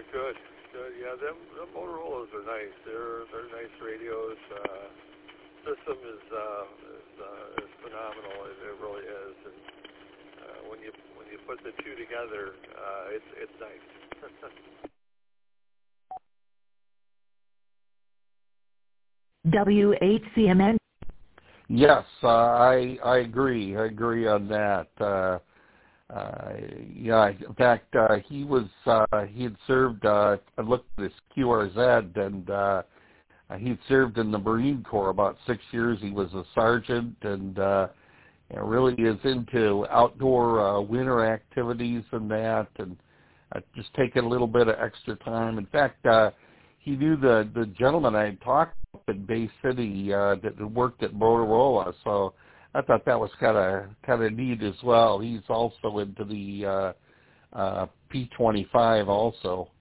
Good. Yeah, them Motorola's are nice. They're nice radios. System is phenomenal. It really is. And when you put the two together, it's nice. WHCMN. Yes, I agree. I agree on that. Yeah, in fact, he had served. I looked at his QRZ, and he'd served in the Marine Corps about 6 years. He was a sergeant, and really is into outdoor winter activities and that, and just taking a little bit of extra time. In fact, he knew the gentleman I had talked to in Bay City that had worked at Motorola, so I thought that was kind of neat as well. He's also into the P25 also.